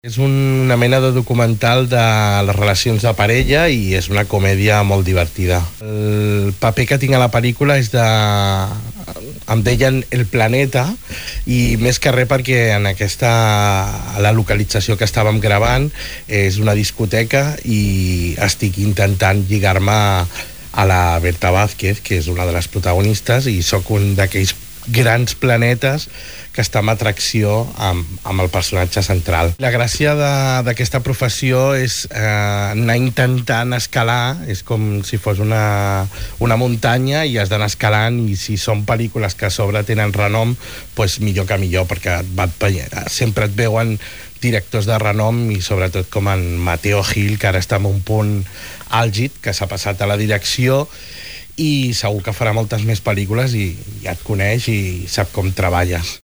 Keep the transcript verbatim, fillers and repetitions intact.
És una mena de documental de les relacions de parella i és una comèdia molt divertida. El paper que tinc a la pel·lícula és de... em deien El Planeta, i més que res perquè en aquesta... la localització que estàvem gravant és una discoteca i estic intentant lligar-me a la Berta Vázquez, que és una de les protagonistes, i sóc un d'aquells grans planetes que està en atracció amb, amb el personatge central. La gràcia d'aquesta professió és eh, anar intentant escalar, és com si fos una, una muntanya i has d'anar escalant, i si són pel·lícules que a sobre tenen renom, pues millor que millor, perquè et va, sempre et veuen directors de renom, i sobretot com en Mateo Gil, que ara està en un punt àlgid, que s'ha passat a la direcció, i segur que farà moltes més pel·lícules i ja et coneix i sap com treballes.